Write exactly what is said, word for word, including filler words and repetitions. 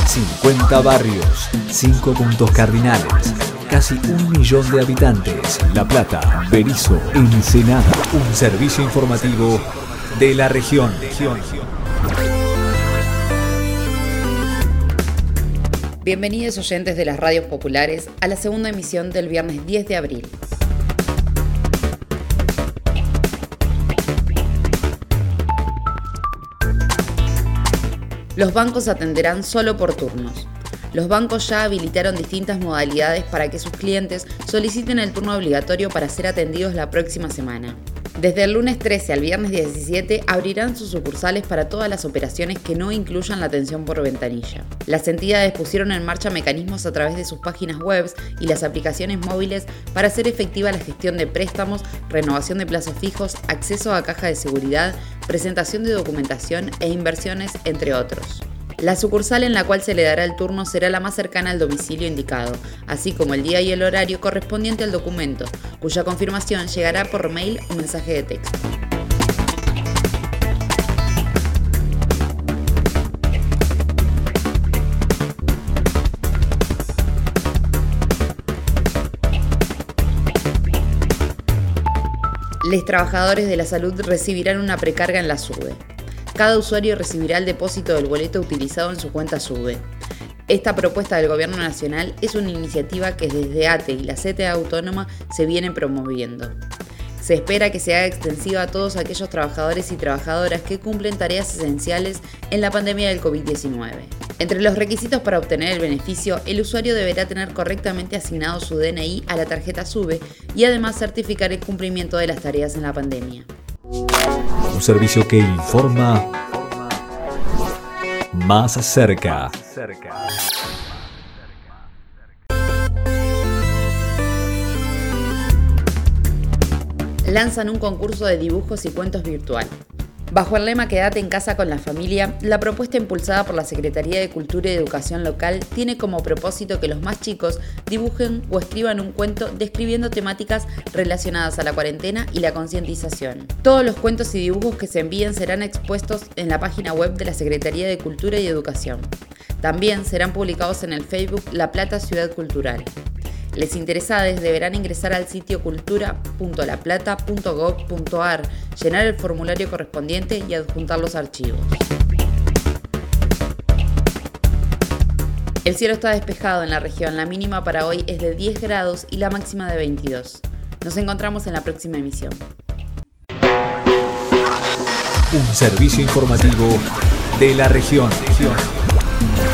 cincuenta barrios, cinco puntos cardinales, casi un millón de habitantes. La Plata, Berisso, Ensenada. Un servicio informativo de la región. Bienvenidos oyentes de las radios populares a la segunda emisión del viernes diez de abril. Los bancos atenderán solo por turnos. Los bancos ya habilitaron distintas modalidades para que sus clientes soliciten el turno obligatorio para ser atendidos la próxima semana. Desde el lunes trece al viernes diecisiete abrirán sus sucursales para todas las operaciones que no incluyan la atención por ventanilla. Las entidades pusieron en marcha mecanismos a través de sus páginas web y las aplicaciones móviles para hacer efectiva la gestión de préstamos, renovación de plazos fijos, acceso a caja de seguridad, presentación de documentación e inversiones, entre otros. La sucursal en la cual se le dará el turno será la más cercana al domicilio indicado, así como el día y el horario correspondiente al documento, cuya confirmación llegará por mail o mensaje de texto. Los trabajadores de la salud recibirán una precarga en la SUBE. Cada usuario recibirá el depósito del boleto utilizado en su cuenta SUBE. Esta propuesta del Gobierno Nacional es una iniciativa que desde A T E y la C T A Autónoma se viene promoviendo. Se espera que se haga extensiva a todos aquellos trabajadores y trabajadoras que cumplen tareas esenciales en la pandemia del covid diecinueve. Entre los requisitos para obtener el beneficio, el usuario deberá tener correctamente asignado su D N I a la tarjeta SUBE y además certificar el cumplimiento de las tareas en la pandemia. Un servicio que informa más cerca. Lanzan un concurso de dibujos y cuentos virtual. Bajo el lema Quédate en casa con la familia, la propuesta impulsada por la Secretaría de Cultura y Educación Local tiene como propósito que los más chicos dibujen o escriban un cuento describiendo temáticas relacionadas a la cuarentena y la concientización. Todos los cuentos y dibujos que se envíen serán expuestos en la página web de la Secretaría de Cultura y Educación. También serán publicados en el Facebook La Plata Ciudad Cultural. Les interesados deberán ingresar al sitio cultura punto la plata punto gob punto ar, llenar el formulario correspondiente y adjuntar los archivos. El cielo está despejado en la región, la mínima para hoy es de diez grados y la máxima de veintidós. Nos encontramos en la próxima emisión. Un servicio informativo de la región.